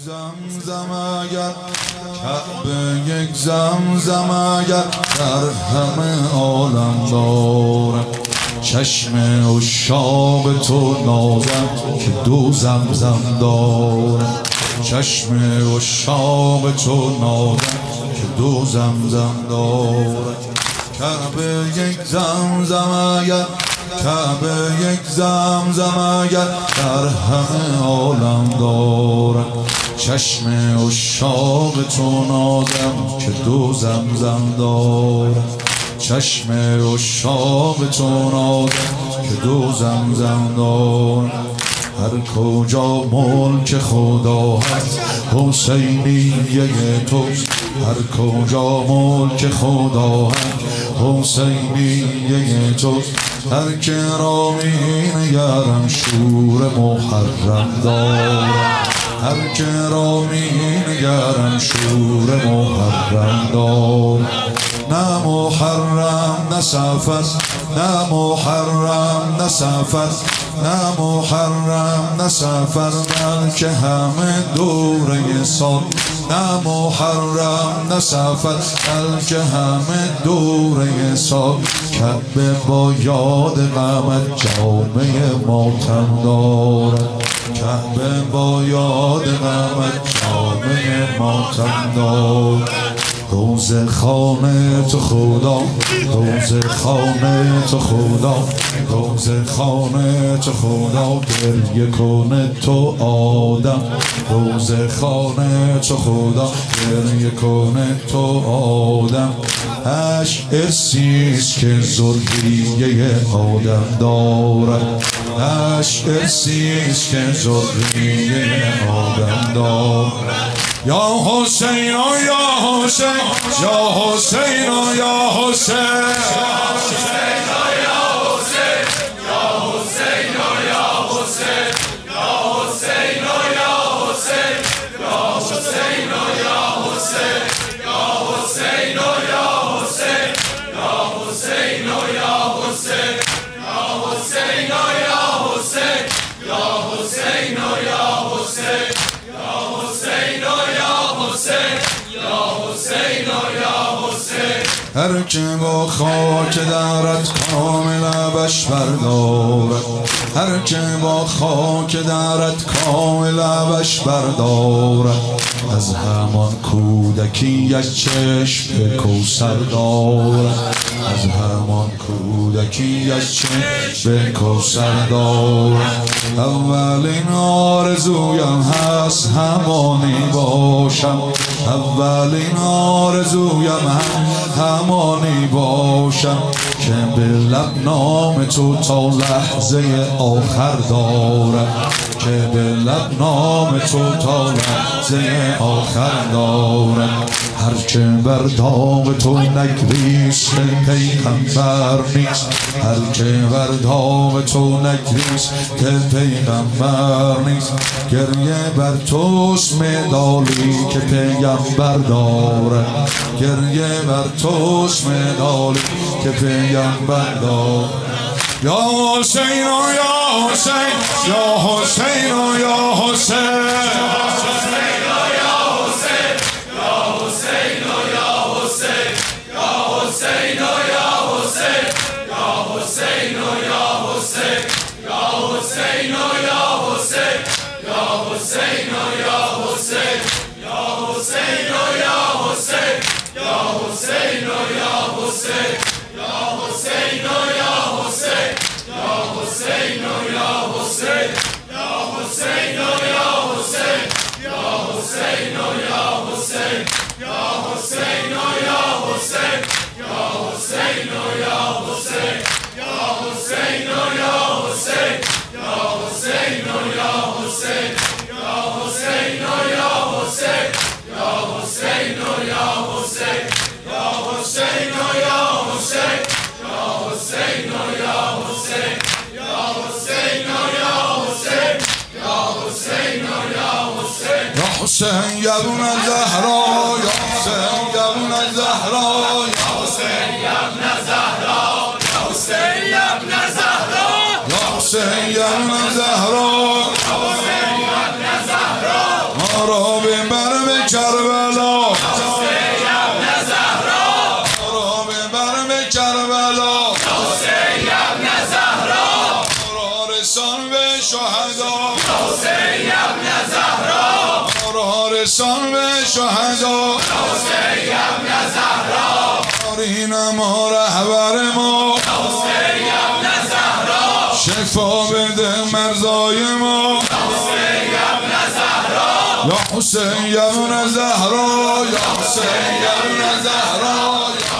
زمزم اگر کعبه یک زمزم اگر در همه عالم دارم، چشم عشاق تو نازم که دو زمزم دارم، چشم عشاق تو نازم که دو زمزم دارم. کعبه یک زمزم اگر کعبه یک زمزم اگر در همه عالم دارم، چشم عشاق تو نازم که دو زمزم دارم، چشم عشاق تو نازم که دو زمزم دارم. هر کجا ملک خدا هست حسینیه توست، هر کجا ملک خدا هست حسینیه توست. هر که را می‌نگرم شور محرم دارم، هر که را می‌نگرم شور محرم دارم. نه محرم نه صفر، نه محرم نه صفر، نه محرم نه صفر، بلکه همه دوره سال. نه محرم نه صفر، بلکه همه دوره سال. کعبه با یاد غمت جامه ماتم دارد، کعبه با یاد غمت جامه ماتم دارد. روز خانه تو خدا، روز خانه تو خدا، روز خانه تو خدا، گریه کنه تو آدم. روز خانه تو خدا، گریه کنه تو آدم. عشق ارسیست که ذریه آدم دارد، عشق ارسیست که ذریه آدم دارد. یا حسین یا حسین یا حسین یا حسین هر که با خاک درت کامل لبش بردارد، هر که با خاک درت کامل لبش بردارد. از همان کودکی از چشم کوثر دارد، از همان کودکی از چشم کوثر دارد. اولین آرزویم هست همانی باشم، اولین آرزویم همانی باشم که به لب نام تو تا لحظه آخر دارم، که به لب نام تو تا لحظه آخر دارم. هر که بر داغ تو نگریست پیغمبر نیست، هر که بر داغ تو نگریست پیغمبر نیست. گریه بر توست مدالی که پیغمبر دارد، گریه بر توست مدالی که پیغمبر دارد. یا حسین یا حسین یا حسین یا حسین حسین یا ابن الزهرا، یا حسین یا ابن الزهرا، یا حسین یا ابن الزهرا، یا حسین یا ابن الزهرا، یا حسین یا ابن الزهرا، یا حسین یا ابن الزهرا. وارثان شهدا حسین ابن زهرا دارین ما رهبر ما حسین ابن زهرا شفا بده مرزای ما حسین ابن زهرا یا حسین ابن زهرا یا حسین ابن زهرا